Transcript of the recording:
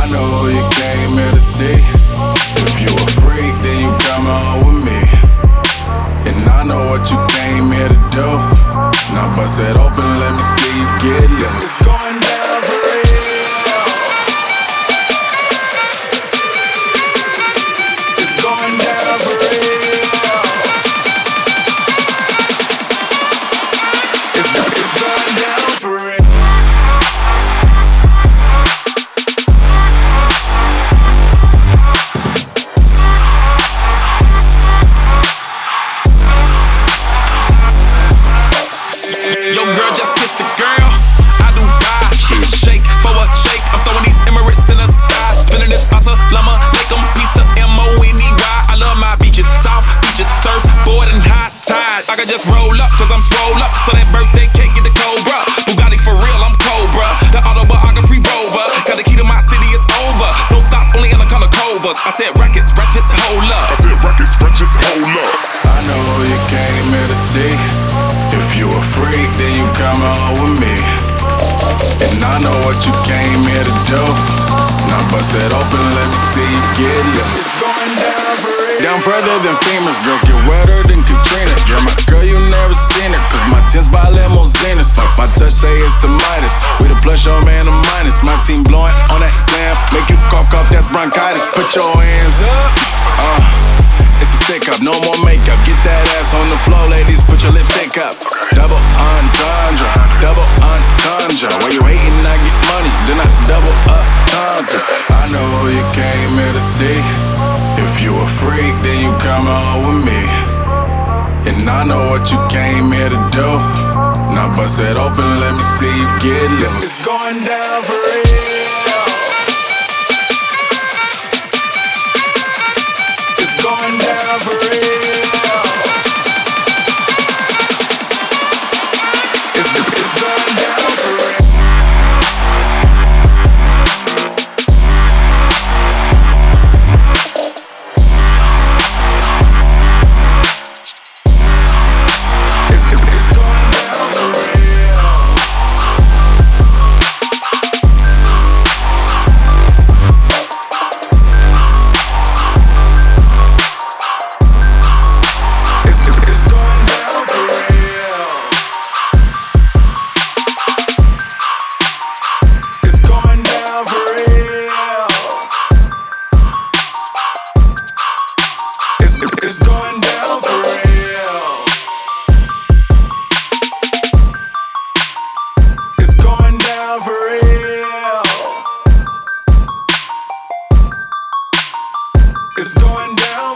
I know who you came here to see. If you a freak, then you come on with me. And I know what you came here to do. Now bust it open, let me see you get loose. It's going down for real. It's going down for real. It's going down for real. Yo, girl, just kissed the girl. I do buy shit, shake for a shake. I'm throwing these Emirates in the sky. Spinning this Assalamu alaikum, peace to Money. I love my beaches, soft beaches, surfboard and high tide. I can just roll up, cause I'm swole up. So that birthday cake get the Cobra. Bugatti for real, I'm Cobra. The autobiography rover. Got the key to my city, it's over. No thoughts, only in the color covers. I said rackets, ratchets, hold up. I know who you came here to see. If you a freak, then you come on with me. And I know what you came here to do. Now bust it open, let me see you get loose. It's going down for real. Down further than famous, girls get wetter than Katrina. You're my girl, you never seen her, cause my tins by limousines. My touch say it's the Midas. We the plus, your man, the minus. My team blowing on that slam. Make you cough, that's bronchitis. Put your hands up. It's a stick up, no more makeup. Get that ass on the floor, ladies, put your lipstick up. Double entendre, double entendre. While you hating, I get money, then I double up tendres. I know who you came here to see. If you a freak, then you come on with me. And I know what you came here to do. Now bust it open, let me see you get loose. It's going down for real. Going down for real. It's going down for real. It's going down for real. It's going down for real. It's going down for real. It's going down.